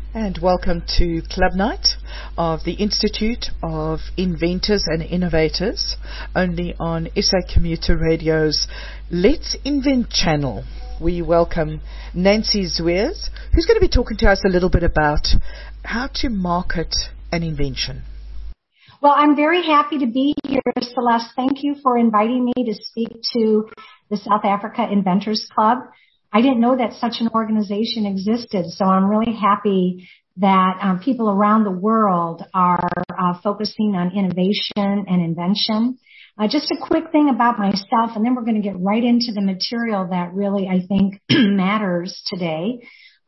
And welcome to Club Night of the Institute of Inventors and Innovators, only on SA Commuter Radio's Let's Invent channel. We welcome Nancy Zwiers, who's going to be talking to us a little bit about how to market an invention. Well, I'm very happy to be here, Celeste. Thank you for inviting me to speak to the South Africa Inventors Club. I didn't know that such an organization existed, so I'm really happy that people around the world are focusing on innovation and invention. Just a quick thing about myself, and then we're going to get right into the material that really, I think, matters today.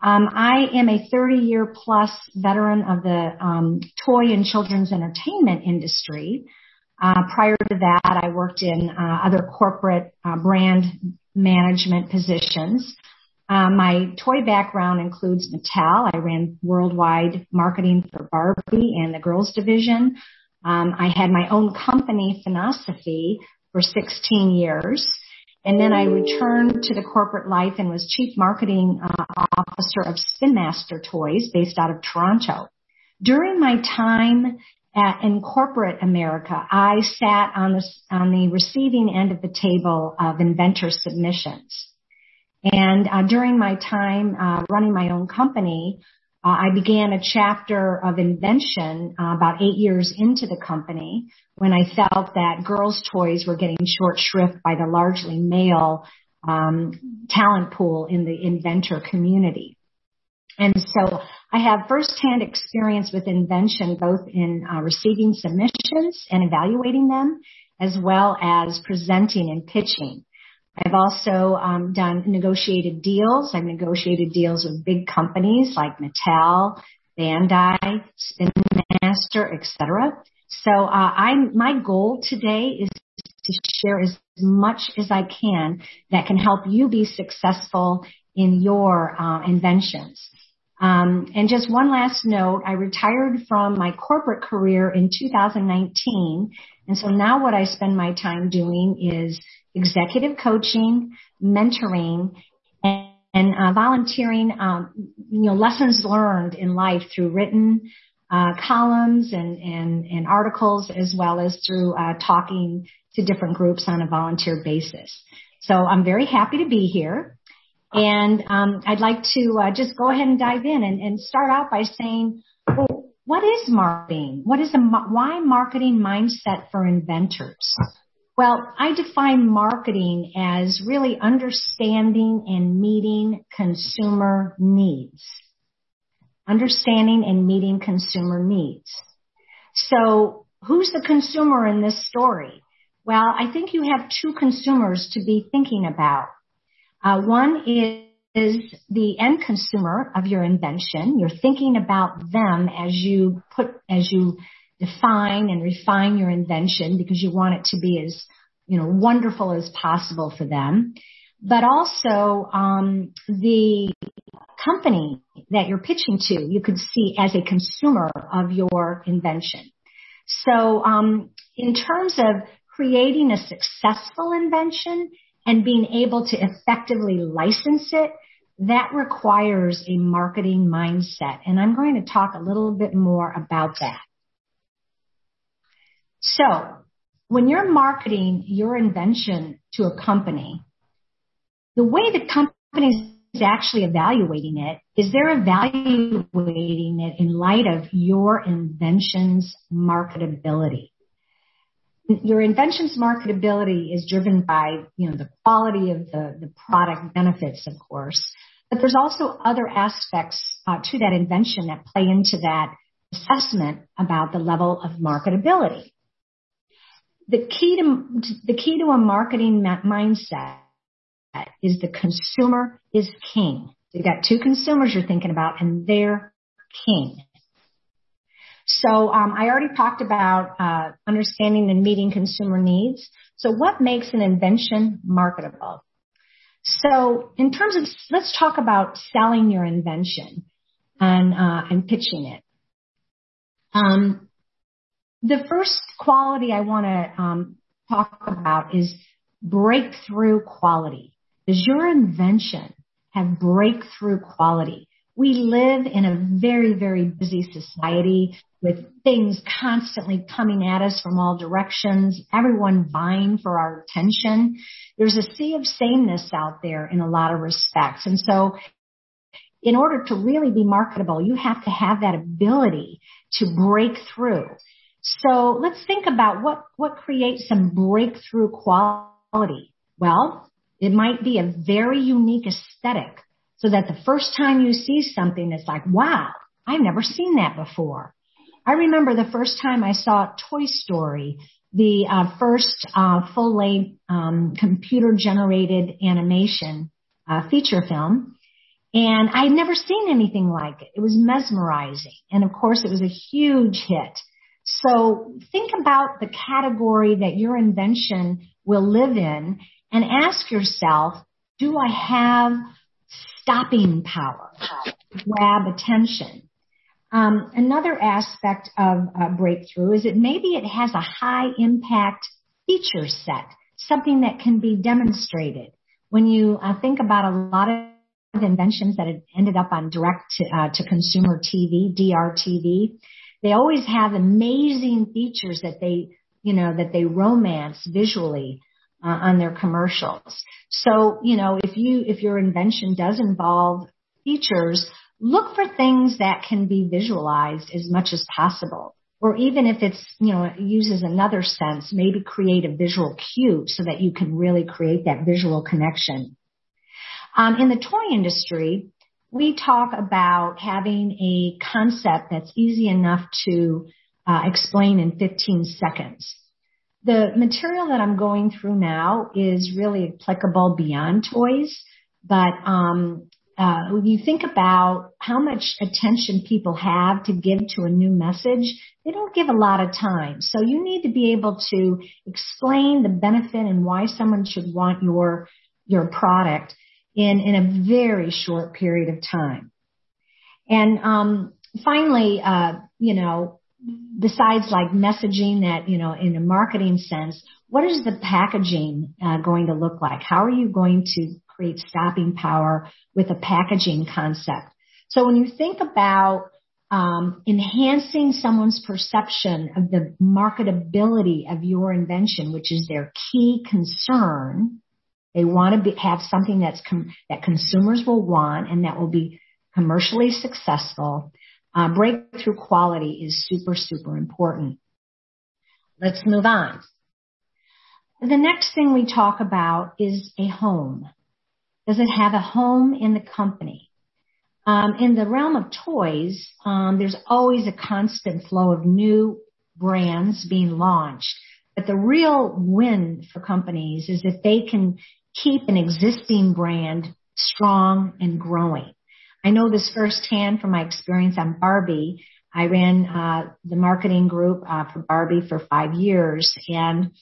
I am a 30-year plus veteran of the toy and children's entertainment industry. Prior to that, I worked in other corporate brand management positions. My toy background includes Mattel. I ran worldwide marketing for Barbie and the girls division. I had my own company, Philosophy, for 16 years. And then I returned to the corporate life and was chief marketing officer of Spin Master Toys based out of Toronto. During my time in corporate America, I sat on the receiving end of the table of inventor submissions. And during my time running my own company, I began a chapter of invention about 8 years into the company when I felt that girls' toys were getting short shrift by the largely male talent pool in the inventor community. And so I have firsthand experience with invention, both in receiving submissions and evaluating them, as well as presenting and pitching. I've also done negotiated deals. I've negotiated deals with big companies like Mattel, Bandai, Spin Master, etc. So my goal today is to share as much as I can that can help you be successful in your inventions. And just one last note, I retired from my corporate career in 2019, and so now what I spend my time doing is executive coaching, mentoring, and volunteering, lessons learned in life through written columns and articles, as well as through talking to different groups on a volunteer basis. So I'm very happy to be here. And I'd like to just go ahead and dive in and start out by saying, well, what is marketing? Why marketing mindset for inventors? Well, I define marketing as really understanding and meeting consumer needs. Understanding and meeting consumer needs. So who's the consumer in this story? Well, I think you have two consumers to be thinking about. One is the end consumer of your invention. You're thinking about them as you define and refine your invention because you want it to be as, wonderful as possible for them. But also, the company that you're pitching to, you could see as a consumer of your invention. So, in terms of creating a successful invention and being able to effectively license it, that requires a marketing mindset. And I'm going to talk a little bit more about that. So, when you're marketing your invention to a company, the way the company is actually evaluating it is they're evaluating it in light of your invention's marketability. Your invention's marketability is driven by, the quality of the product benefits, of course, but there's also other aspects to that invention that play into that assessment about the level of marketability. The key to a marketing mindset is the consumer is king. So you've got two consumers you're thinking about, and they're king. So I already talked about understanding and meeting consumer needs. So what makes an invention marketable? So in terms of, let's talk about selling your invention and pitching it. The first quality I want to talk about is breakthrough quality. Does your invention have breakthrough quality? We live in a very, very busy society with things constantly coming at us from all directions, everyone vying for our attention. There's a sea of sameness out there in a lot of respects. And so in order to really be marketable, you have to have that ability to break through. So let's think about what creates some breakthrough quality. Well, it might be a very unique aesthetic so that the first time you see something, it's like, wow, I've never seen that before. I remember the first time I saw Toy Story, the first full-length computer-generated animation feature film, and I'd never seen anything like it. It was mesmerizing, and of course it was a huge hit. So think about the category that your invention will live in and ask yourself, do I have stopping power to grab attention? Another aspect of breakthrough is that maybe it has a high impact feature set, something that can be demonstrated. When you think about a lot of inventions that had ended up on direct to consumer TV, DRTV, they always have amazing features that they romance visually on their commercials. So, if your invention does involve features, look for things that can be visualized as much as possible. Or even if it's, it uses another sense, maybe create a visual cue so that you can really create that visual connection. In the toy industry, we talk about having a concept that's easy enough to explain in 15 seconds. The material that I'm going through now is really applicable beyond toys, but when you think about how much attention people have to give to a new message, they don't give a lot of time. So you need to be able to explain the benefit and why someone should want your product in a very short period of time. And finally, besides like messaging that, in a marketing sense, what is the packaging going to look like? How are you going to create stopping power with a packaging concept? So when you think about enhancing someone's perception of the marketability of your invention, which is their key concern, they want to have something that consumers will want and that will be commercially successful. Breakthrough quality is super, super important. Let's move on. The next thing we talk about is a home. Does it have a home in the company? In the realm of toys, there's always a constant flow of new brands being launched. But the real win for companies is if they can keep an existing brand strong and growing. I know this firsthand from my experience on Barbie. I ran the marketing group for Barbie for 5 years, and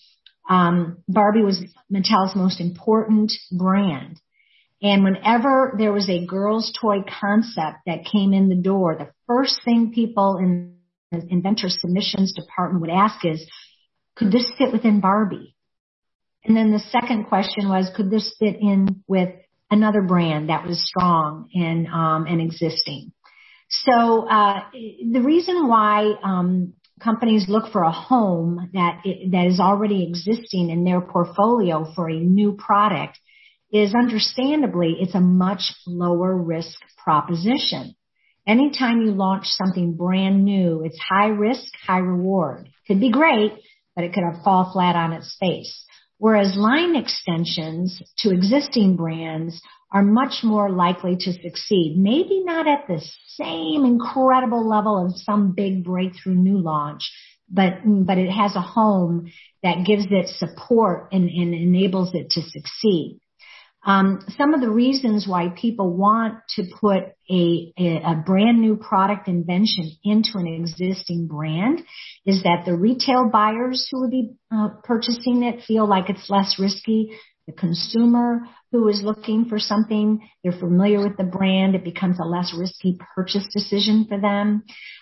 Barbie was Mattel's most important brand. And whenever there was a girls' toy concept that came in the door, the first thing people in the inventor submissions department would ask is, could this fit within Barbie? And then the second question was, could this fit in with another brand that was strong and existing? So the reason why companies look for a home that is already existing in their portfolio for a new product is understandably it's a much lower risk proposition. Anytime you launch something brand new, it's high risk, high reward. Could be great, but it could fall flat on its face. Whereas line extensions to existing brands are much more likely to succeed. Maybe not at the same incredible level of some big breakthrough new launch, but it has a home that gives it support and enables it to succeed. Some of the reasons why people want to put a brand new product invention into an existing brand is that the retail buyers who would be purchasing it feel like it's less risky. The consumer who is looking for something, they're familiar with the brand, it becomes a less risky purchase decision for them.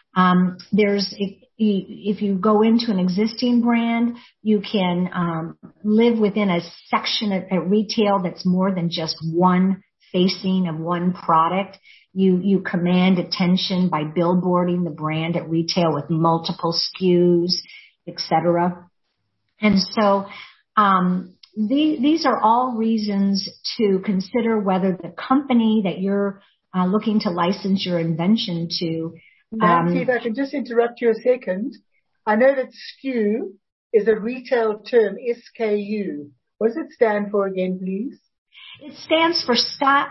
If you go into an existing brand, you can live within a section at retail that's more than just one facing of one product. You command attention by billboarding the brand at retail with multiple SKUs, etc. And so these are all reasons to consider whether the company that you're looking to license your invention to. Nancy, if I can just interrupt you a second. I know that SKU is a retail term, SKU. What does it stand for again, please? It stands for stock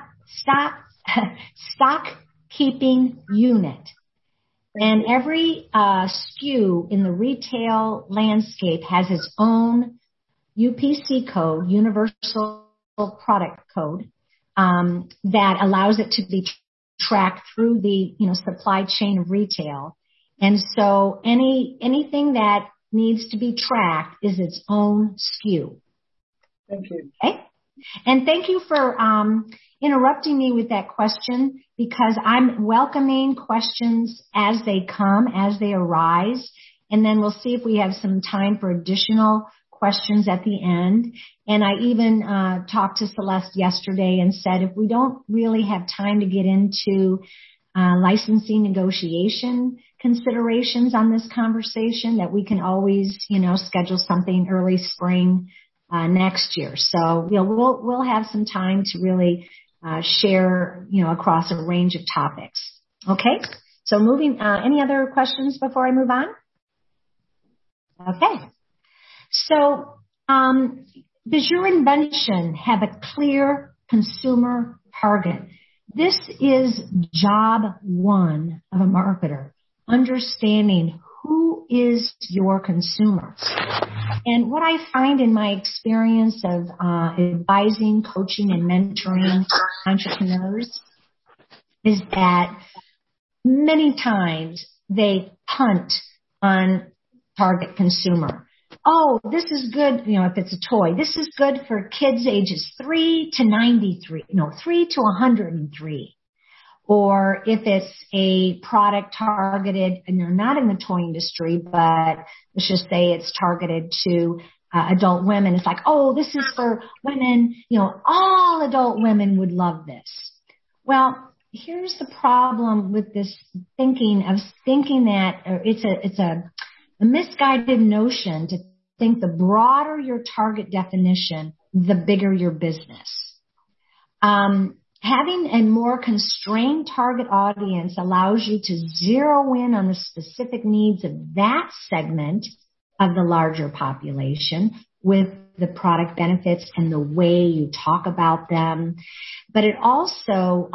keeping unit. And every SKU in the retail landscape has its own UPC code, Universal Product Code, that allows it to be tracked through the supply chain of retail. And so anything that needs to be tracked is its own SKU. Thank you. Okay. And thank you for interrupting me with that question, because I'm welcoming questions as they come, as they arise. And then we'll see if we have some time for additional questions at the end. And I even talked to Celeste yesterday and said if we don't really have time to get into licensing negotiation considerations on this conversation, that we can always, schedule something early spring next year. So we'll have some time to really share, across a range of topics. Okay. So moving. Any other questions before I move on? Okay. So, does your invention have a clear consumer target? This is job one of a marketer, understanding who is your consumer. And what I find in my experience of advising, coaching, and mentoring entrepreneurs is that many times they punt on target consumer. Oh, this is good, if it's a toy. This is good for kids ages 3 to 93, 3 to 103. Or if it's a product targeted, and they're not in the toy industry, but let's just say it's targeted to adult women. It's like, oh, this is for women, all adult women would love this. Well, here's the problem with this thinking that it's a misguided notion to think the broader your target definition, the bigger your business. Having a more constrained target audience allows you to zero in on the specific needs of that segment of the larger population with the product benefits and the way you talk about them. But it also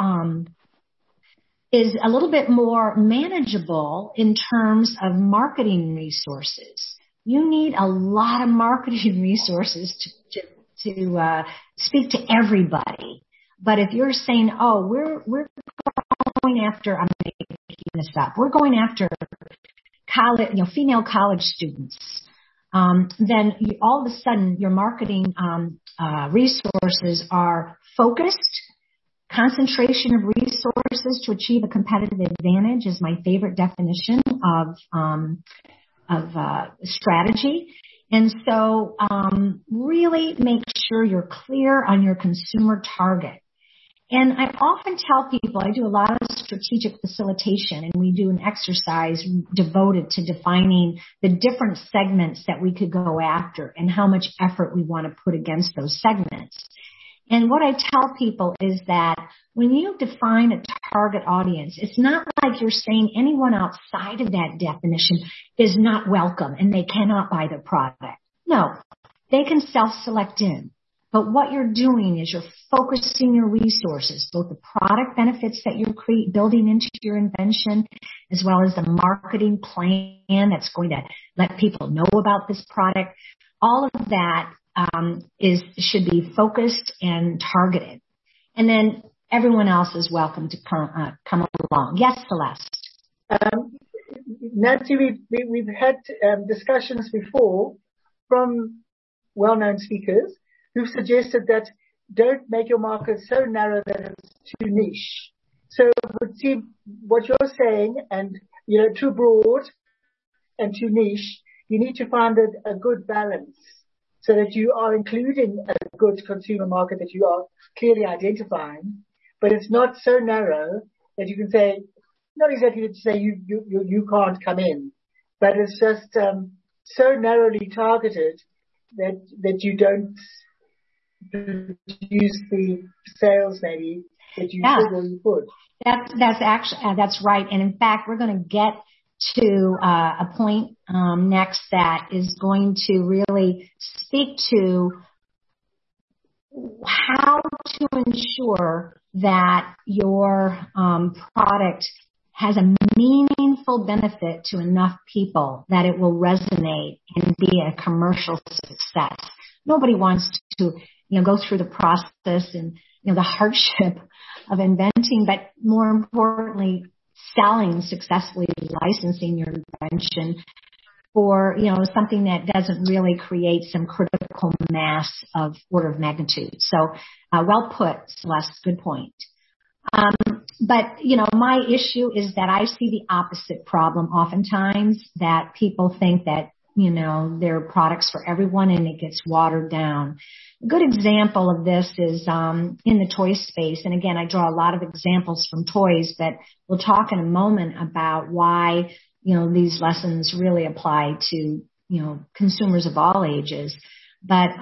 is a little bit more manageable in terms of marketing resources. You need a lot of marketing resources to speak to everybody. But if you're saying, oh, we're going after, I'm making this up, we're going after college, female college students, then all of a sudden your marketing resources are focused. Concentration of resources to achieve a competitive advantage is my favorite definition of strategy. And so really make sure you're clear on your consumer target. And I often tell people, I do a lot of strategic facilitation, and we do an exercise devoted to defining the different segments that we could go after and how much effort we want to put against those segments. And what I tell people is that when you define a target audience, it's not like you're saying anyone outside of that definition is not welcome and they cannot buy the product. No, they can self-select in. But what you're doing is you're focusing your resources, both the product benefits that you're building into your invention, as well as the marketing plan that's going to let people know about this product. All of that should be focused and targeted. And then everyone else is welcome to come along. Yes, Celeste. Nancy, we've had discussions before from well-known speakers who've suggested that don't make your market so narrow that it's too niche. So it would seem what you're saying, and too broad and too niche, you need to find a good balance so that you are including a good consumer market that you are clearly identifying, but it's not so narrow that you can say, not exactly to say you can't come in, but it's just so narrowly targeted that you don't produce the sales maybe that you should or you could. That's right. And in fact, we're going to get to a point next that is going to really speak to how to ensure that your product has a meaningful benefit to enough people that it will resonate and be a commercial success. Nobody wants to, go through the process and, the hardship of inventing, but more importantly, selling successfully, licensing your invention for, something that doesn't really create some critical mass of order of magnitude. So, well put, Celeste, good point. But, my issue is that I see the opposite problem oftentimes, that people think that, there are products for everyone and it gets watered down. A good example of this is in the toy space. And again, I draw a lot of examples from toys, but we'll talk in a moment about why, these lessons really apply to, consumers of all ages. But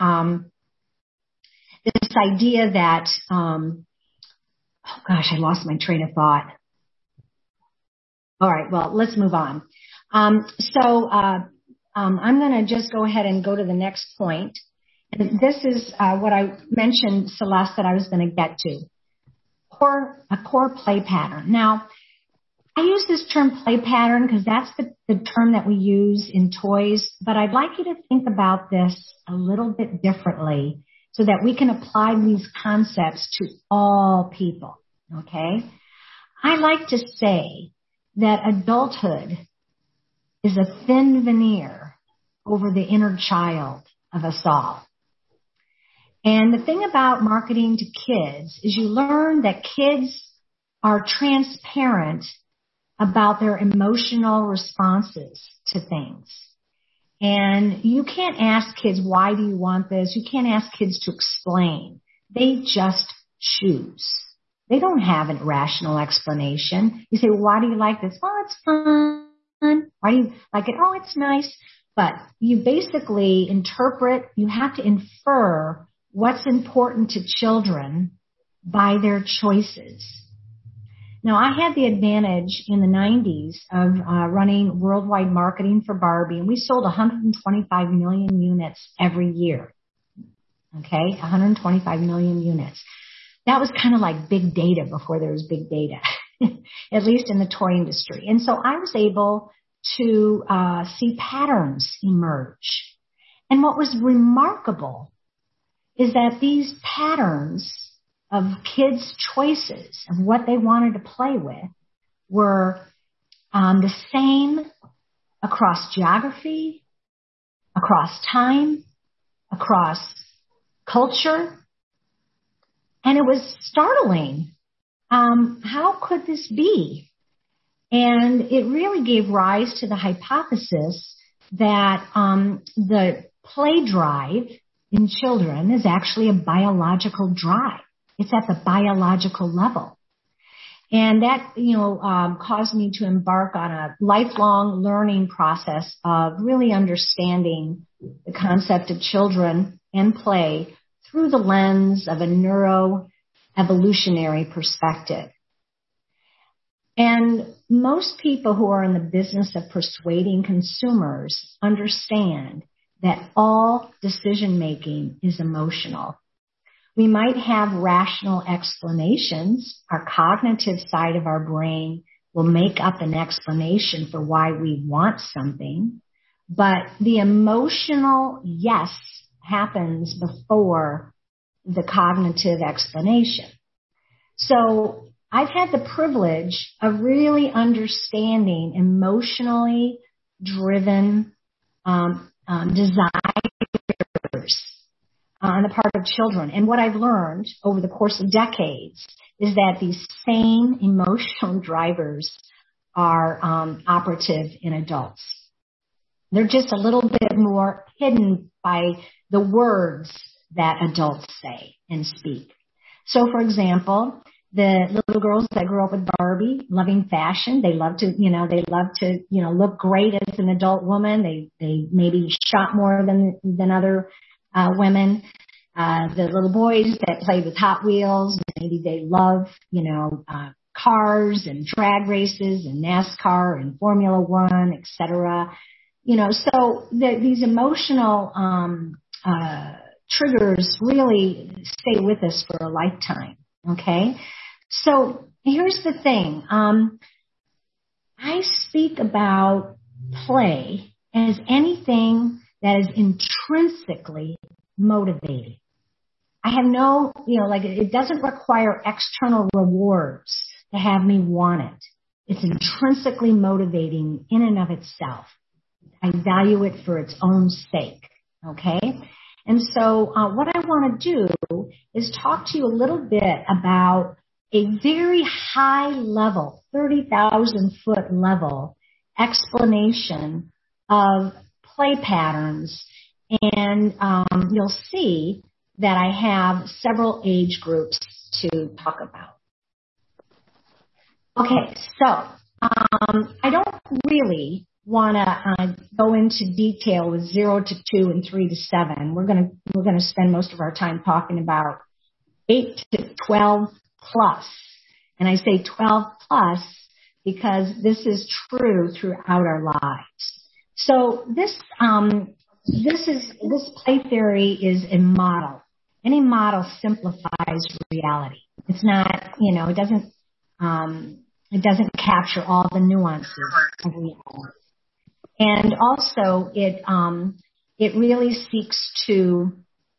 this idea that, oh gosh, I lost my train of thought. All right, well, let's move on. I'm going to just go ahead and go to the next point. And this is what I mentioned, Celeste, that I was going to get to. A core play pattern. Now, I use this term play pattern because that's the term that we use in toys, but I'd like you to think about this a little bit differently so that we can apply these concepts to all people, okay? I like to say that adulthood is a thin veneer over the inner child of us all. And the thing about marketing to kids is you learn that kids are transparent about their emotional responses to things. And you can't ask kids, why do you want this? You can't ask kids to explain. They just choose. They don't have a rational explanation. You say, well, why do you like this? Oh, it's fun. Why do you like it? Oh, it's nice. But you basically you have to infer what's important to children by their choices. Now, I had the advantage in the 90s of running worldwide marketing for Barbie, and we sold 125 million units every year. Okay, 125 million units. That was kind of like big data before there was big data, at least in the toy industry. And so I was able to see patterns emerge. And what was remarkable is that these patterns of kids' choices of what they wanted to play with were the same across geography, across time, across culture. And it was startling. How could this be? And it really gave rise to the hypothesis that the play drive in children is actually a biological drive. It's at the biological level. And that, caused me to embark on a lifelong learning process of really understanding the concept of children and play through the lens of a neuroevolutionary perspective. And most people who are in the business of persuading consumers understand that all decision making is emotional. We might have rational explanations. Our cognitive side of our brain will make up an explanation for why we want something, but the emotional yes happens before the cognitive explanation. So I've had the privilege of really understanding emotionally driven desires on the part of children. And what I've learned over the course of decades is that these same emotional drivers are operative in adults. They're just a little bit more hidden by the words that adults say and speak. So, for example, the little girls that grew up with Barbie, loving fashion. They love to, look great as an adult woman. They maybe shop more than other women. The little boys that play with Hot Wheels, maybe they love, cars and drag races and NASCAR and Formula One, etc. So these emotional triggers really stay with us for a lifetime. Okay, so here's the thing. I speak about play as anything that is intrinsically motivating. I have no, it doesn't require external rewards to have me want it. It's intrinsically motivating in and of itself. I value it for its own sake. Okay? And so what I want to do is talk to you a little bit about a very high level, 30,000 foot level explanation of play patterns. And you'll see that I have several age groups to talk about. Okay, so I don't really want to go into detail with 0 to 2 and 3 to 7. We're going to spend most of our time talking about 8 to 12 plus, and I say 12 plus because this is true throughout our lives. So this play theory is a model. Any model simplifies reality. It's not, it doesn't capture all the nuances of reality. And also, it really seeks to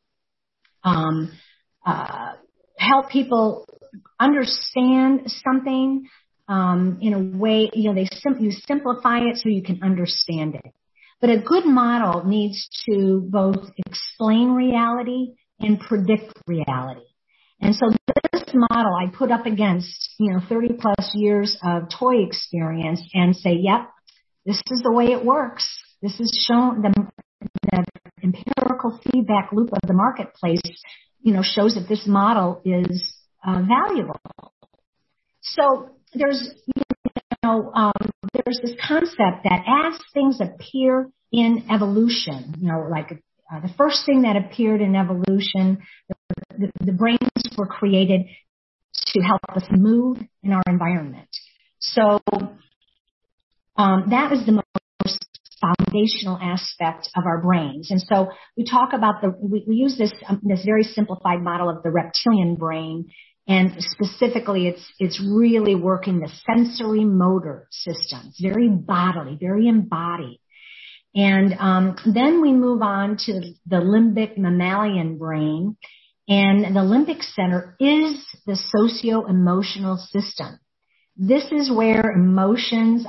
help people understand something in a way. You simplify it so you can understand it. But a good model needs to both explain reality and predict reality. And so this model I put up against 30 plus years of toy experience and say, yep, this is the way it works. This is shown, the empirical feedback loop of the marketplace, shows that this model is valuable. So there's this concept that as things appear in evolution, the first thing that appeared in evolution, the brains were created to help us move in our environment. So that is the most foundational aspect of our brains. And so we talk about we use this very simplified model of the reptilian brain, and specifically it's really working the sensory motor systems, very bodily, very embodied. And then we move on to the limbic mammalian brain, and the limbic center is the socio-emotional system. This is where emotions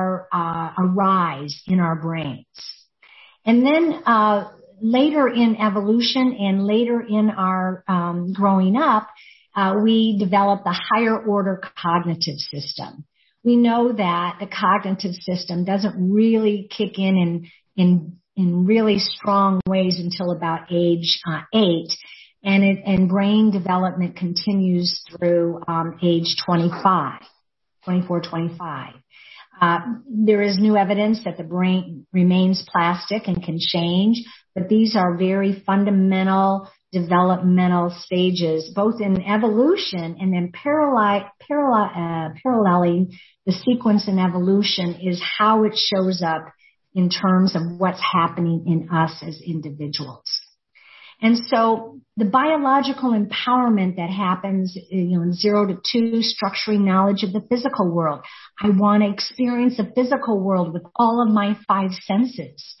arise in our brains. And then later in evolution and later in our growing up, we develop the higher order cognitive system. We know that the cognitive system doesn't really kick in really strong ways until about age 8, and brain development continues through age 25. 24, 25. There is new evidence that the brain remains plastic and can change, but these are very fundamental developmental stages, both in evolution and then paralleling the sequence in evolution is how it shows up in terms of what's happening in us as individuals. And so the biological empowerment that happens, in 0 to 2, structuring knowledge of the physical world. I want to experience the physical world with all of my 5 senses.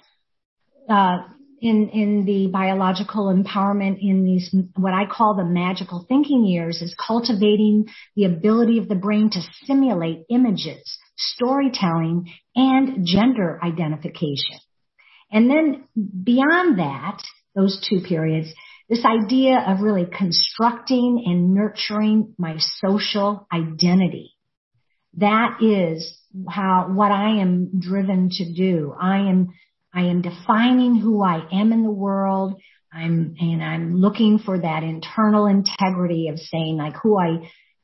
In the biological empowerment in these, what I call the magical thinking years, is cultivating the ability of the brain to simulate images, storytelling, and gender identification. And then beyond that, those 2 periods, this idea of really constructing and nurturing my social identity. That is what I am driven to do. I am defining who I am in the world. I'm looking for that internal integrity of saying who I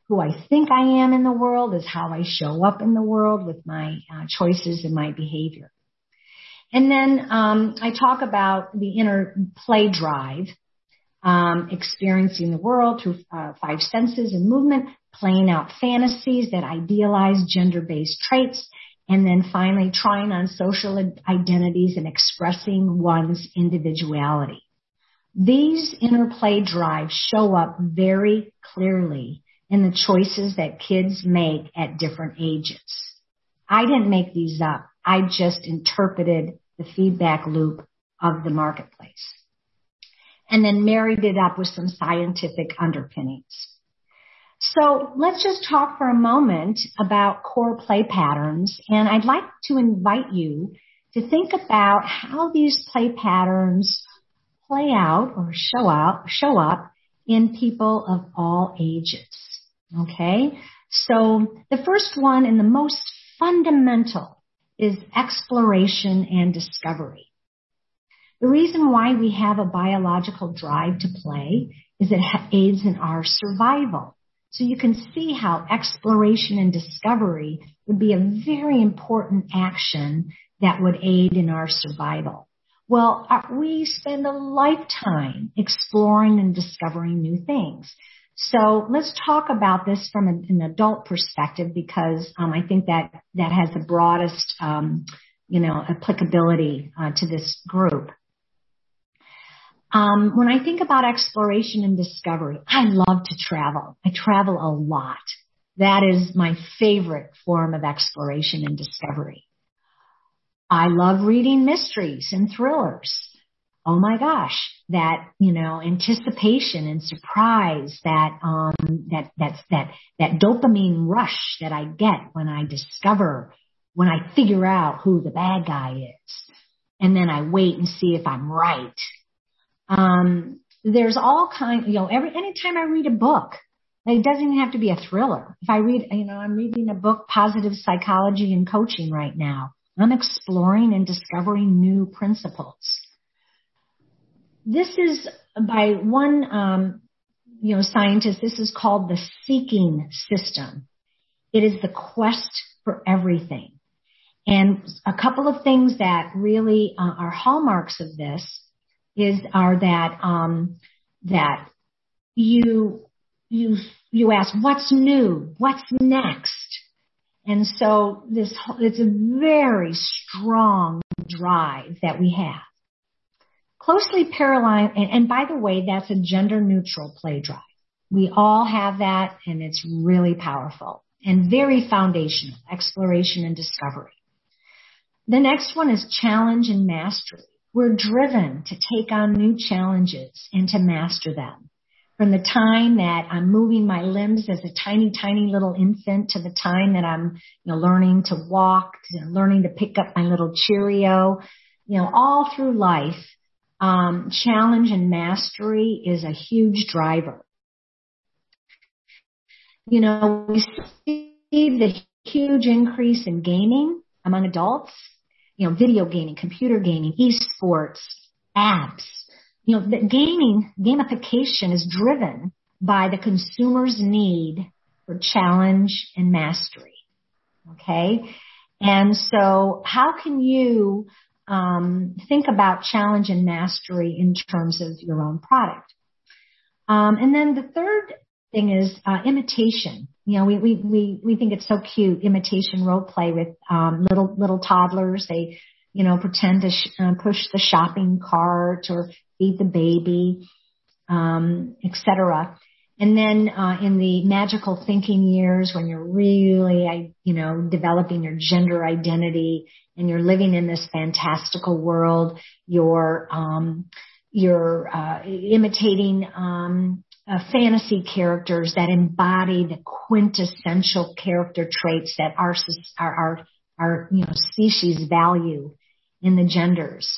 who I think I am in the world is how I show up in the world with my choices and my behavior. And then I talk about the inner play drive, experiencing the world through 5 senses and movement, playing out fantasies that idealize gender-based traits, and then finally trying on social identities and expressing one's individuality. These inner play drives show up very clearly in the choices that kids make at different ages. I didn't make these up. I just interpreted the feedback loop of the marketplace and then married it up with some scientific underpinnings. So let's just talk for a moment about core play patterns, and I'd like to invite you to think about how these play patterns play out or show up in people of all ages. Okay? So the first one and the most fundamental is exploration and discovery. The reason why we have a biological drive to play is it aids in our survival. So you can see how exploration and discovery would be a very important action that would aid in our survival. Well, we spend a lifetime exploring and discovering new things. So let's talk about this from an adult perspective because I think that has the broadest, applicability to this group. When I think about exploration and discovery, I love to travel. I travel a lot. That is my favorite form of exploration and discovery. I love reading mysteries and thrillers. Oh my gosh, that, anticipation and surprise, that dopamine rush that I get when I figure out who the bad guy is. And then I wait and see if I'm right. There's all kinds, anytime I read a book, it doesn't even have to be a thriller. If I read, I'm reading a book, Positive Psychology and Coaching right now. I'm exploring and discovering new principles. This is by one, scientist, this is called the seeking system. It is the quest for everything. And a couple of things that really are hallmarks of this are that you ask, what's new? What's next? And so it's a very strong drive that we have. Closely parallel, and by the way, that's a gender neutral play drive. We all have that, and it's really powerful and very foundational, exploration and discovery. The next one is challenge and mastery. We're driven to take on new challenges and to master them. From the time that I'm moving my limbs as a tiny, tiny little infant to the time that I'm, learning to walk, learning to pick up my little Cheerio, all through life, challenge and mastery is a huge driver. We see the huge increase in gaming among adults, video gaming, computer gaming, esports, apps. The gamification is driven by the consumer's need for challenge and mastery. Okay? And so how can you think about challenge and mastery in terms of your own product? And then the third thing is imitation. We think it's so cute, imitation role play with little toddlers. They pretend to push the shopping cart or feed the baby, etc. And then in the magical thinking years, when you're really, developing your gender identity and you're living in this fantastical world, you're imitating fantasy characters that embody the quintessential character traits that our species value in the genders.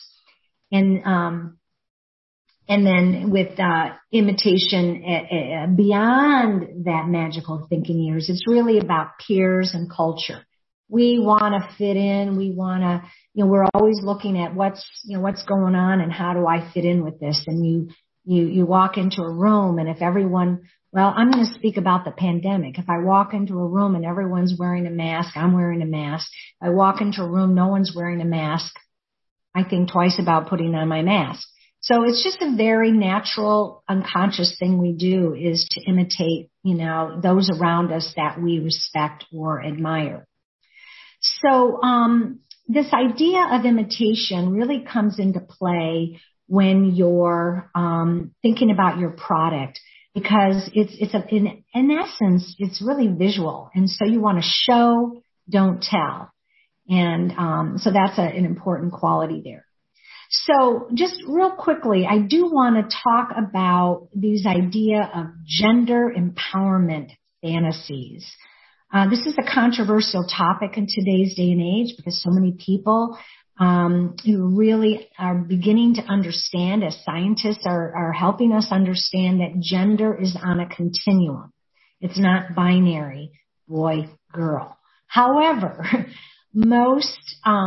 And then with imitation beyond that magical thinking years, it's really about peers and culture. We want to fit in. We want to, we're always looking at what's going on and how do I fit in with this? And you walk into a room, and if everyone Well, I'm going to speak about the pandemic. If I walk into a room and everyone's wearing a mask, I'm wearing a mask. If I walk into a room, no one's wearing a mask, I think twice about putting on my mask. So it's just a very natural, unconscious thing we do is to imitate, those around us that we respect or admire. So, this idea of imitation really comes into play when you're, thinking about your product, because in essence, it's really visual. And so you want to show, don't tell. And, so that's an important quality there. So just real quickly, I do want to talk about these idea of gender empowerment fantasies. This is a controversial topic in today's day and age because so many people who really are beginning to understand, as scientists are helping us understand, that gender is on a continuum. It's not binary, boy, girl. However, most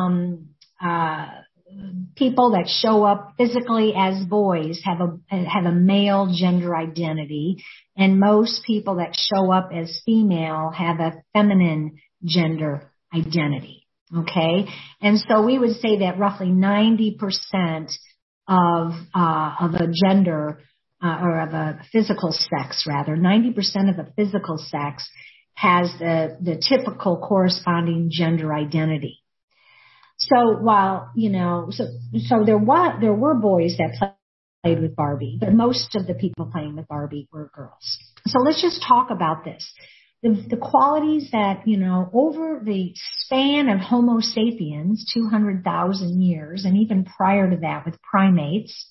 people that show up physically as boys have a male gender identity, and most people that show up as female have a feminine gender identity. Okay, and so we would say that roughly 90% of a gender or of a physical sex, rather, 90% of the physical sex has the typical corresponding gender identity. So while, so there were boys that played with Barbie, but most of the people playing with Barbie were girls. So let's just talk about this. The qualities that, over the span of Homo sapiens, 200,000 years, and even prior to that with primates,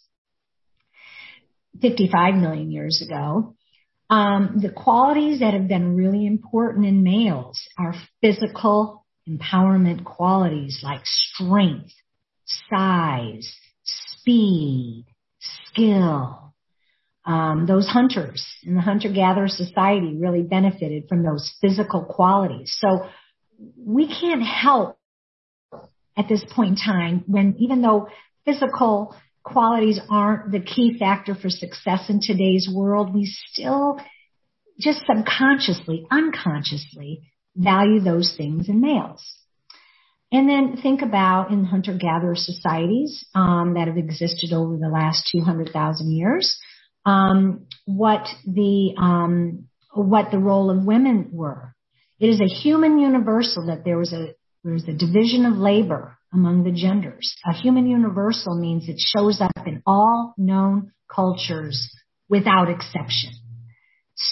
55 million years ago, the qualities that have been really important in males are physical empowerment qualities like strength, size, speed, skill. Those hunters in the hunter-gatherer society really benefited from those physical qualities. So we can't help at this point in time when, even though physical qualities aren't the key factor for success in today's world, we still just subconsciously, unconsciously value those things in males. And then think about in hunter-gatherer societies that have existed over the last 200,000 years, what the role of women were. It is a human universal that there was a division of labor among the genders. A human universal means it shows up in all known cultures without exception. So,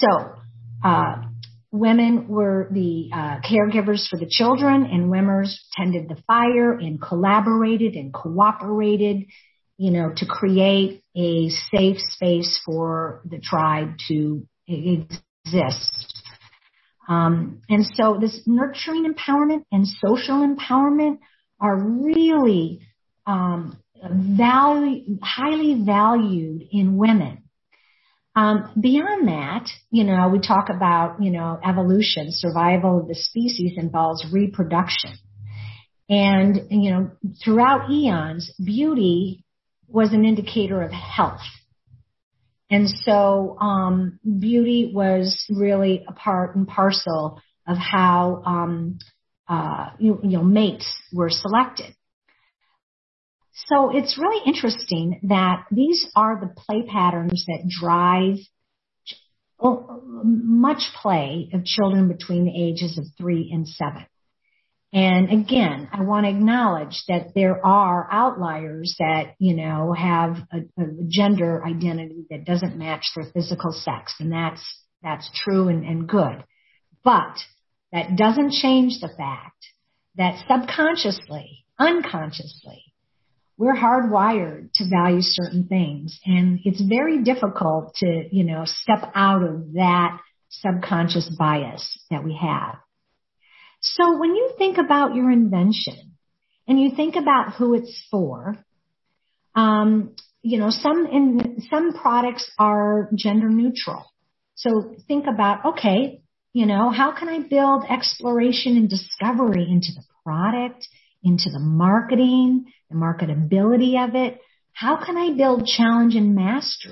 women were the caregivers for the children, and women tended the fire and collaborated and cooperated, to create a safe space for the tribe to exist. And so this nurturing empowerment and social empowerment are really highly valued in women. Beyond that, we talk about, evolution, survival of the species involves reproduction. And, throughout eons, beauty was an indicator of health. And so, beauty was really a part and parcel of how, mates were selected. So it's really interesting that these are the play patterns that drive much play of children between the ages of 3 and 7. And again, I want to acknowledge that there are outliers that, have a gender identity that doesn't match their physical sex. And that's true and good. But that doesn't change the fact that subconsciously, unconsciously, we're hardwired to value certain things. And it's very difficult to, step out of that subconscious bias that we have. So when you think about your invention and you think about who it's for, some products are gender neutral. So think about, okay, how can I build exploration and discovery into the product, into the marketing, the marketability of it? How can I build challenge and mastery?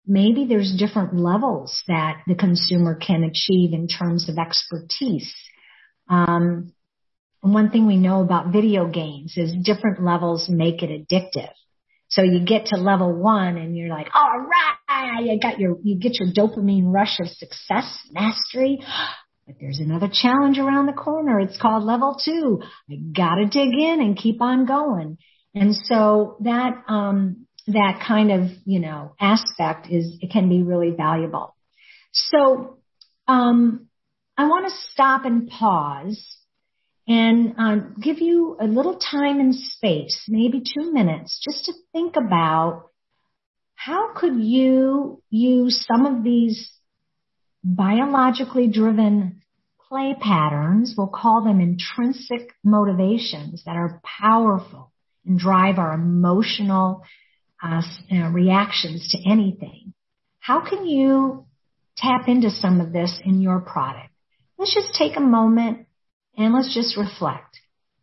maybe there's different levels that the consumer can achieve in terms of expertise. And one thing we know about video games is different levels make it addictive. So you get to level 1 and you're like, all right, you get your dopamine rush of success, mastery. But there's another challenge around the corner. It's called level 2. I gotta dig in and keep on going. And so that kind of, aspect it can be really valuable. So, I want to stop and pause and give you a little time and space, maybe 2 minutes, just to think about how could you use some of these biologically driven play patterns, we'll call them intrinsic motivations that are powerful and drive our emotional reactions to anything. How can you tap into some of this in your product? Let's just take a moment and let's just reflect.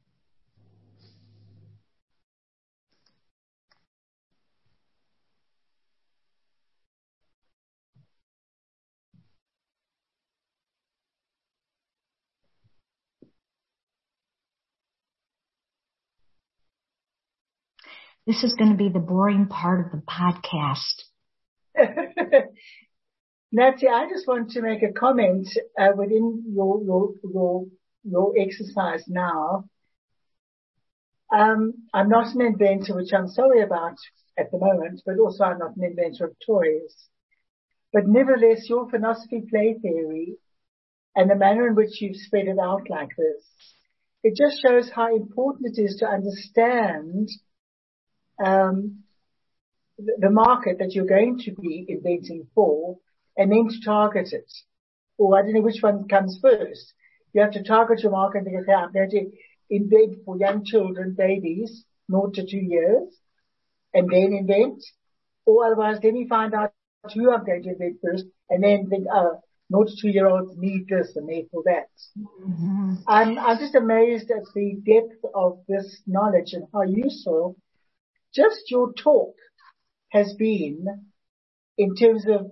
This is going to be the boring part of the podcast. Nancy, I just want to make a comment within your exercise now. I'm not an inventor, which I'm sorry about at the moment, but also I'm not an inventor of toys. But nevertheless, your philosophy play theory and the manner in which you've spread it out like this, it just shows how important it is to understand the market that you're going to be inventing for, and then to target it. Or I don't know which one comes first. You have to target your market and think, okay, I'm going to invent for young children, babies, 0 to 2 years, and then invent. Or otherwise, let me find out who I'm going to invent first, and then think, 0 to 2-year-olds need this and therefore that. Mm-hmm. I'm just amazed at the depth of this knowledge and how useful just your talk has been in terms of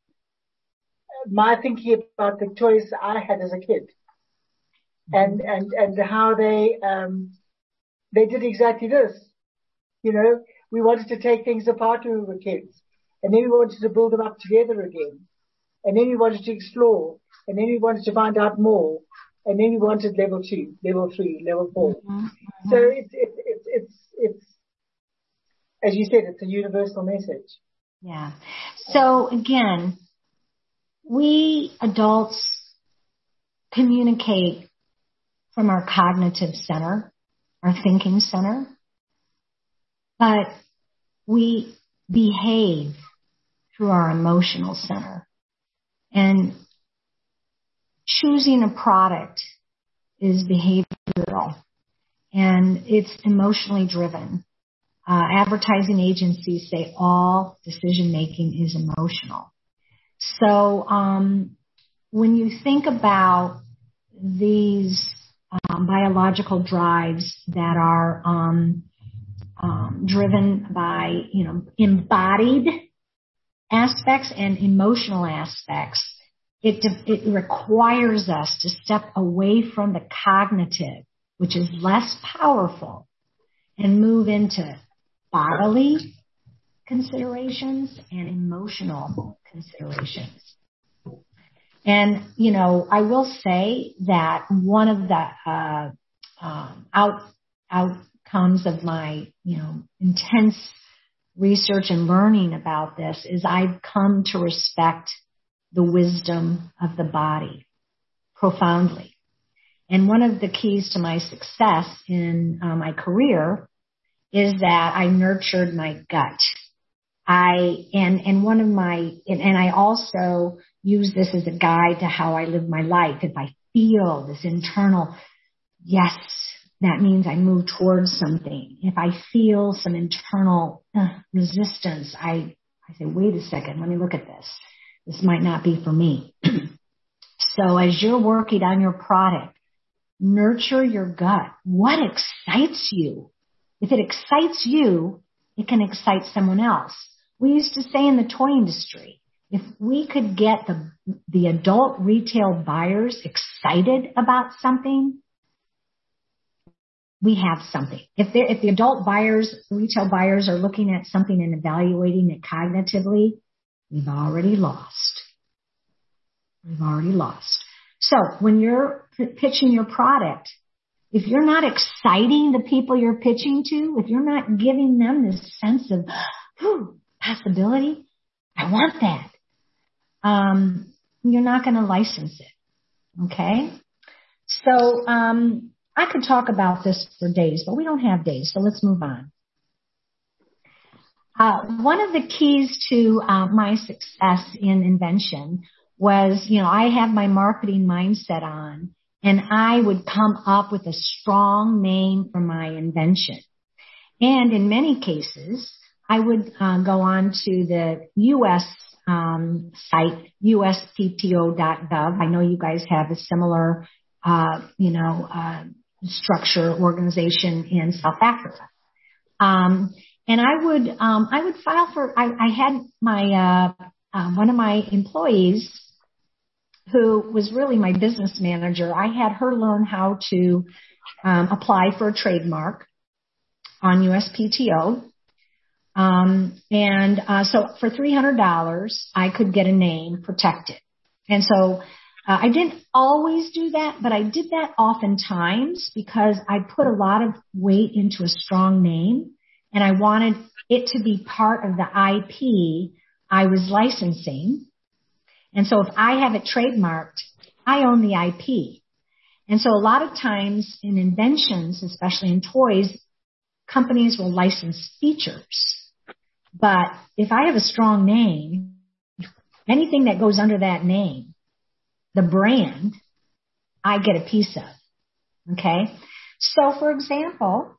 my thinking about the toys I had as a kid, and how they did exactly this. We wanted to take things apart when we were kids, and then we wanted to build them up together again, and then we wanted to explore, and then we wanted to find out more, and then we wanted level 2, level 3, level 4. Mm-hmm. So it's as you said, it's a universal message. Yeah. So again, we adults communicate from our cognitive center, our thinking center, but we behave through our emotional center. And choosing a product is behavioral, and it's emotionally driven. Advertising agencies say all decision-making is emotional. So when you think about these biological drives that are driven by, embodied aspects and emotional aspects, it requires us to step away from the cognitive, which is less powerful, and move into bodily considerations and emotional considerations. And, I will say that one of the outcomes of my, intense research and learning about this is I've come to respect the wisdom of the body profoundly. And one of the keys to my success in my career is that I nurtured my gut. I also use this as a guide to how I live my life. If I feel this internal, yes, that means I move towards something. If I feel some internal resistance, I say, wait a second, let me look at this. This might not be for me. So as you're working on your product, nurture your gut. What excites you? If it excites you, it can excite someone else. We used to say in the toy industry, if we could get the adult retail buyers excited about something, we have something. If the adult buyers, retail buyers are looking at something and evaluating it cognitively, we've already lost. We've already lost. So when you're pitching your product, if you're not exciting the people you're pitching to, if you're not giving them this sense of possibility, I want that, you're not going to license it. Okay? So I could talk about this for days, but we don't have days, so let's move on. One of the keys to my success in invention was, I have my marketing mindset on, and I would come up with a strong name for my invention. And in many cases, I would go on to the U.S. Site, uspto.gov. I know you guys have a similar, structure organization in South Africa. And I would file for, I had my, one of my employees who was really my business manager. I had her learn how to, apply for a trademark on USPTO. So for $300, I could get a name protected. And so, I didn't always do that, but I did that oftentimes because I put a lot of weight into a strong name, and I wanted it to be part of the IP I was licensing. And so if I have it trademarked, I own the IP. And so a lot of times in inventions, especially in toys, companies will license features. But if I have a strong name, anything that goes under that name, the brand, I get a piece of. Okay? So, for example,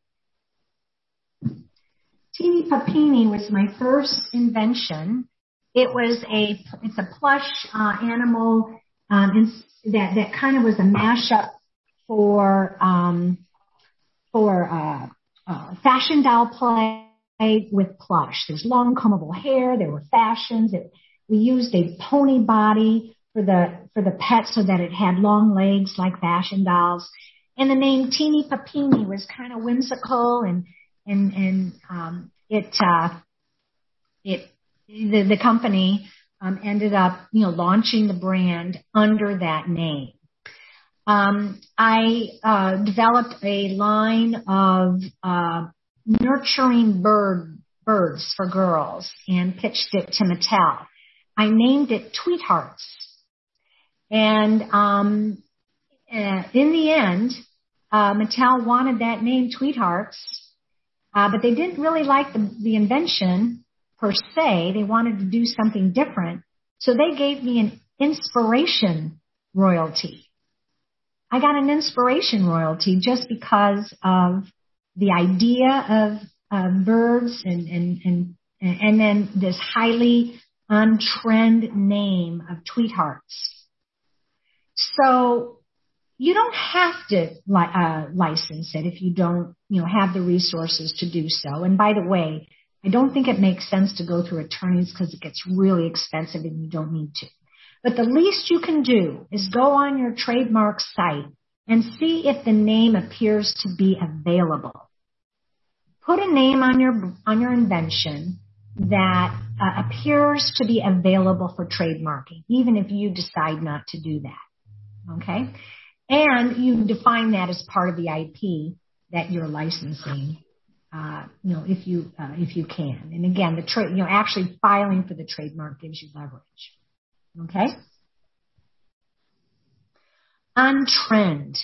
Teeny Papini was my first invention. It's a plush animal that kind of was a mashup for fashion doll play with plush. There's long combable hair. There were fashions. We used a pony body for the pet so that it had long legs like fashion dolls. And the name Teeny Papini was kind of whimsical, and the company ended up launching the brand under that name. I developed a line of nurturing birds for girls and pitched it to Mattel. I named it Tweethearts. And in the end, Mattel wanted that name Tweethearts, but they didn't really like the invention per se. They wanted to do something different. So they gave me an inspiration royalty. I got an inspiration royalty just because of the idea of birds and then this highly on-trend name of Tweethearts. So you don't have to license it if you don't, have the resources to do so. And by the way, I don't think it makes sense to go through attorneys because it gets really expensive and you don't need to. But the least you can do is go on your trademark site and see if the name appears to be available. Put a name on your invention that appears to be available for trademarking, even if you decide not to do that. Okay? And you define that as part of the IP that you're licensing, if you can. And again, actually filing for the trademark gives you leverage. Okay? On trend.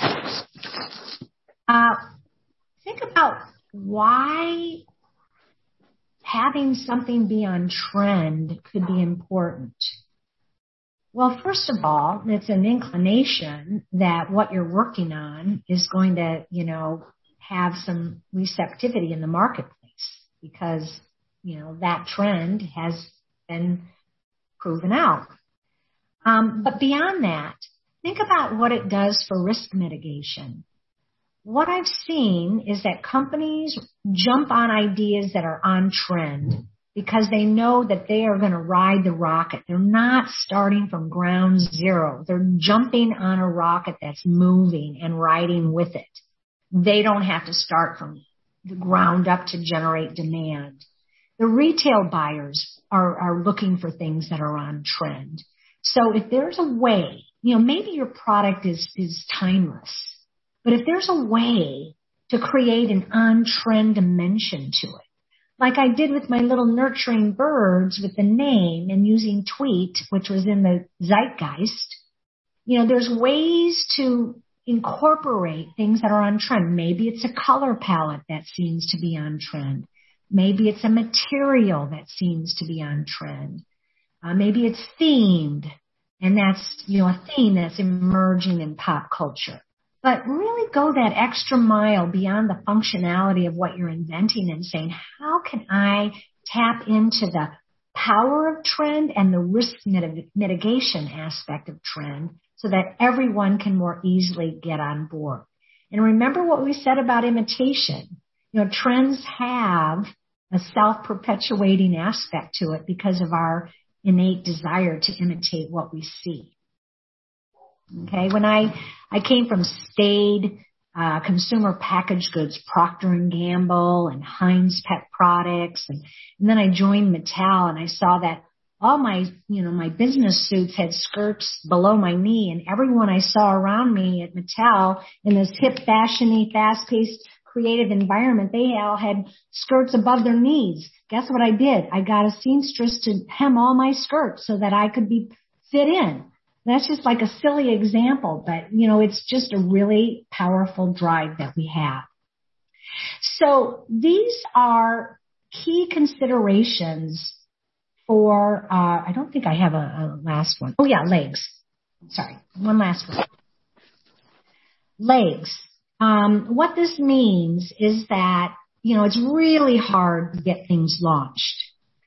Think about why having something be on trend could be important. Well, first of all, it's an inclination that what you're working on is going to, have some receptivity in the marketplace because, that trend has been proven out. But beyond that, think about what it does for risk mitigation. What I've seen is that companies jump on ideas that are on trend because they know that they are going to ride the rocket. They're not starting from ground zero. They're jumping on a rocket that's moving and riding with it. They don't have to start from the ground up to generate demand. The retail buyers are looking for things that are on trend. So if there's a way, maybe your product is timeless, but if there's a way to create an on-trend dimension to it, like I did with my little nurturing birds with the name and using tweet, which was in the zeitgeist, there's ways to incorporate things that are on trend. Maybe it's a color palette that seems to be on trend. Maybe it's a material that seems to be on trend. Maybe it's themed, and that's, a theme that's emerging in pop culture. But really go that extra mile beyond the functionality of what you're inventing and saying, how can I tap into the power of trend and the risk mitigation aspect of trend so that everyone can more easily get on board? And remember what we said about imitation. Trends have a self-perpetuating aspect to it because of our innate desire to imitate what we see. Okay, when I came from staid consumer packaged goods, Procter & Gamble and Heinz Pet Products, and then I joined Mattel, and I saw that all my, my business suits had skirts below my knee, and everyone I saw around me at Mattel in this hip, fashiony, fast-paced, creative environment, they all had skirts above their knees. Guess what I did? I got a seamstress to hem all my skirts so that I could be fit in. That's just like a silly example, but, it's just a really powerful drive that we have. So these are key considerations for, I don't think I have a last one. Oh, yeah, legs. Sorry, one last one. Legs. What this means is that, it's really hard to get things launched.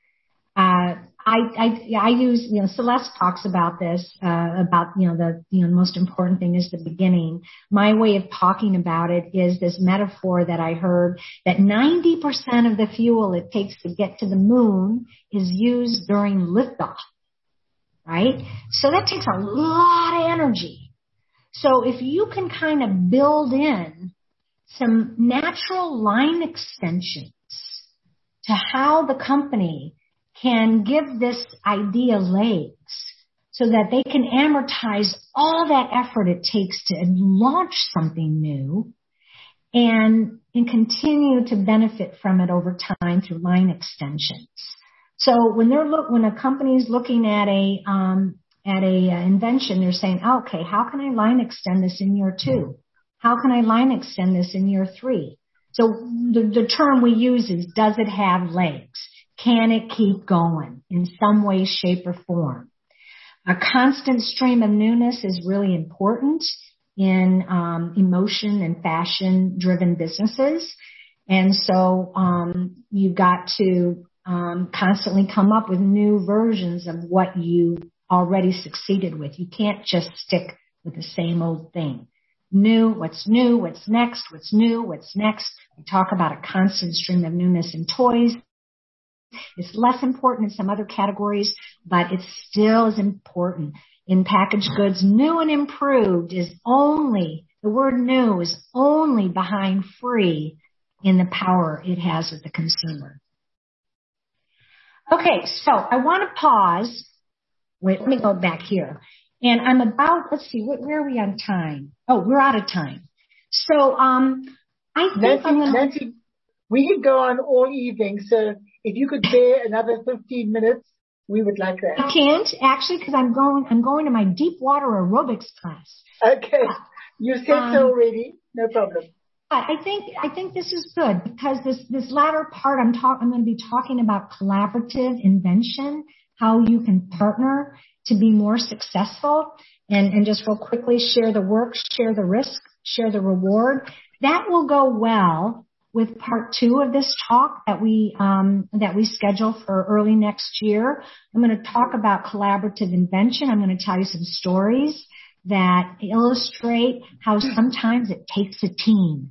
I use, Celeste talks about this, about, the most important thing is the beginning. My way of talking about it is this metaphor that I heard that 90% of the fuel it takes to get to the moon is used during liftoff, right? So that takes a lot of energy. So if you can kind of build in some natural line extensions to how the company can give this idea legs so that they can amortize all that effort it takes to launch something new and continue to benefit from it over time through line extensions. So when a company is looking at a invention, they're saying, okay, how can I line extend this in year 2? How can I line extend this in year 3? So the term we use is, does it have legs? Can it keep going in some way, shape, or form? A constant stream of newness is really important in emotion and fashion-driven businesses. And so you've got to constantly come up with new versions of what you already succeeded with. You can't just stick with the same old thing. What's new, what's next, what's new, what's next. We talk about a constant stream of newness in toys. It's less important in some other categories, but it still is important. In packaged goods, new and improved is only, the word new is only behind free in the power it has with the consumer. Okay, so I want to pause. Wait, let me go back here. And I'm about, let's see, where are we on time? Oh, we're out of time. So, I think Nancy, we could go on all evening, so if you could bear another 15 minutes, we would like that. I can't, actually, because I'm going to my deep water aerobics class. Okay. You said so already. No problem. I think this is good because this latter part I'm going to be talking about collaborative invention, how you can partner to be more successful, and just real quickly share the work, share the risk, share the reward. That will go well with part 2 of this talk that we schedule for early next year. I'm going to talk about collaborative invention. I'm going to tell you some stories that illustrate how sometimes it takes a team.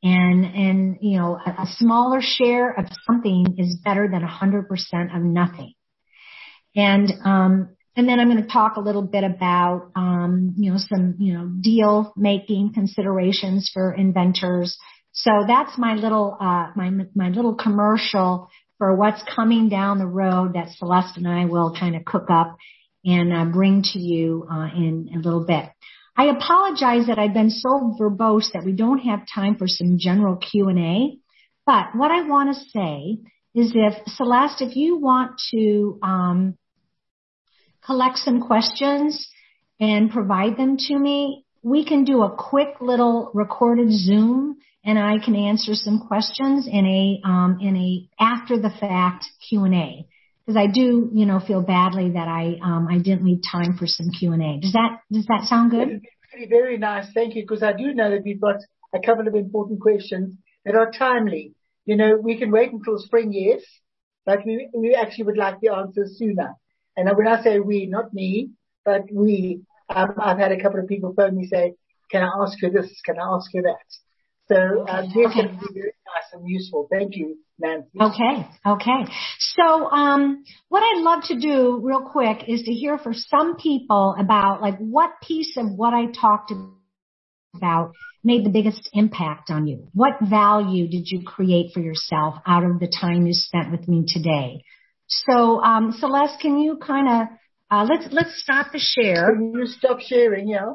And you know, a smaller share of something is better than 100% of nothing. And then I'm going to talk a little bit about, you know, some, you know, deal making considerations for inventors. So that's my little, my little commercial for what's coming down the road that Celeste and I will kind of cook up and bring to you in a little bit. I apologize that I've been so verbose that we don't have time for some general Q&A. But what I want to say is Celeste, if you want to collect some questions and provide them to me, we can do a quick little recorded Zoom, and I can answer some questions in a after the fact Q&A. Because I do, you know, feel badly that I didn't leave time for some Q&A. Does that sound good? Very, very nice. Thank you. Because I do know that we've got a couple of important questions that are timely. You know, we can wait until spring, yes, but we actually would like the answers sooner. And when I say we, not me, but we, I've had a couple of people phone me say, can I ask you this? Can I ask you that? So, yes, it would be very nice and useful. Thank you, Nancy. Okay. So, what I'd love to do real quick is to hear from some people about like what piece of what I talked about made the biggest impact on you. What value did you create for yourself out of the time you spent with me today? So, Celeste, can you kind of, let's stop the share. Can you stop sharing, yeah?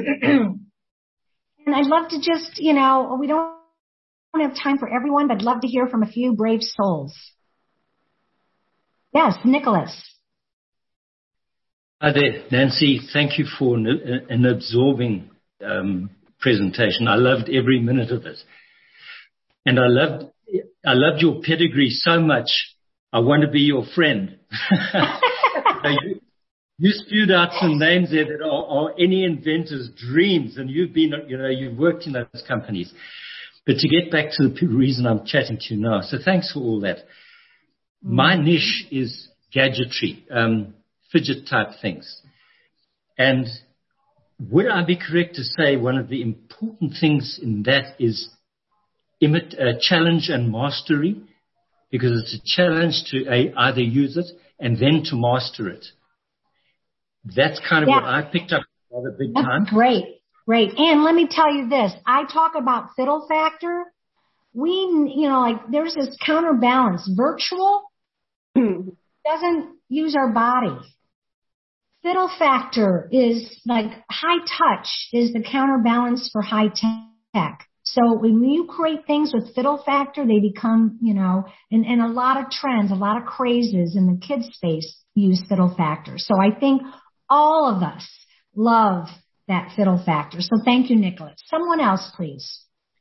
And I'd love to just, you know, we don't have time for everyone, but I'd love to hear from a few brave souls. Yes, Nicholas. Hi there, Nancy. Thank you for an absorbing presentation. I loved every minute of it. And I loved your pedigree so much. I want to be your friend. You spewed out some names there that are any inventor's dreams, and you've been, you know, you've worked in those companies. But to get back to the reason I'm chatting to you now, so thanks for all that. My niche is gadgetry, fidget type things. And would I be correct to say one of the important things in that is challenge and mastery? Because it's a challenge to either use it and then to master it. That's kind of what I picked up rather big time. Great. And let me tell you this. I talk about fiddle factor. We, you know, like there's this counterbalance. Virtual doesn't use our body. Fiddle factor is like high touch is the counterbalance for high tech. So when you create things with fiddle factor, they become, you know, and a lot of trends, a lot of crazes in the kids space use fiddle factor. So I think all of us love that fiddle factor. So thank you, Nicholas. Someone else, please.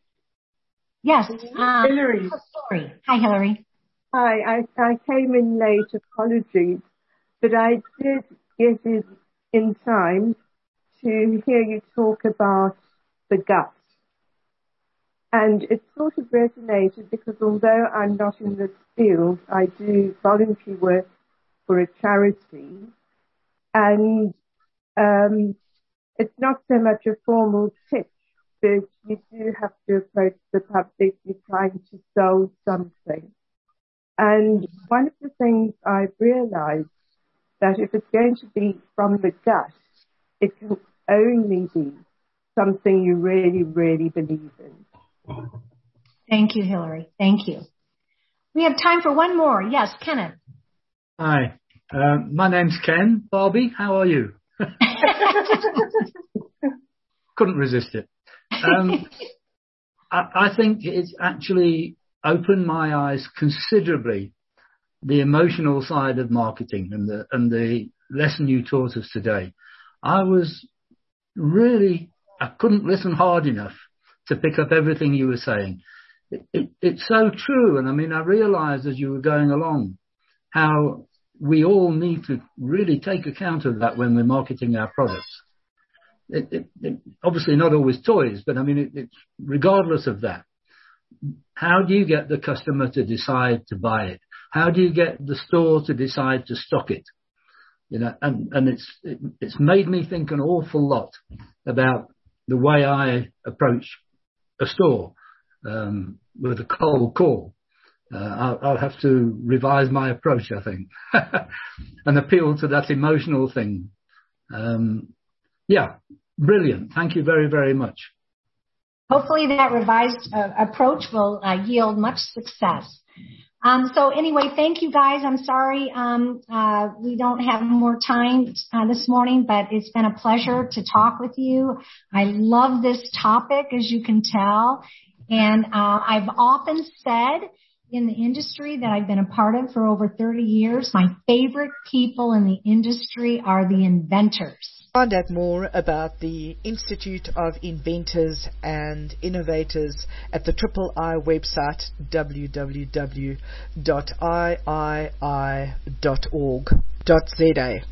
Yes. Hillary. Sorry. Hi, Hillary. Hi. I came in late. Apologies. But I did get in time to hear you talk about the gut. And it sort of resonated because although I'm not in this field, I do voluntary work for a charity. And it's not so much a formal pitch, but you do have to approach the public. You're trying to sell something. And one of the things I've realized that if it's going to be from the gut, it can only be something you really, really believe in. Thank you, Hillary. Thank you. We have time for one more. Yes, Kenneth. Hi. My name's Ken. Barbie, how are you? Couldn't resist it. I think it's actually opened my eyes considerably, the emotional side of marketing and the lesson you taught us today. I couldn't listen hard enough to pick up everything you were saying. It's so true. And I mean, I realized as you were going along how we all need to really take account of that when we're marketing our products. Obviously not always toys, but I mean, it's regardless of that. How do you get the customer to decide to buy it? How do you get the store to decide to stock it? You know, and it's made me think an awful lot about the way I approach a store. with a cold call. I'll have to revise my approach, I think, and appeal to that emotional thing. Yeah, brilliant. Thank you very, very much. Hopefully that revised approach will yield much success. So anyway, thank you guys. I'm sorry we don't have more time this morning, but it's been a pleasure to talk with you. I love this topic, as you can tell. And I've often said in the industry that I've been a part of for over 30 years, my favorite people in the industry are the inventors. Find out more about the Institute of Inventors and Innovators at the III website, www.iii.org.za.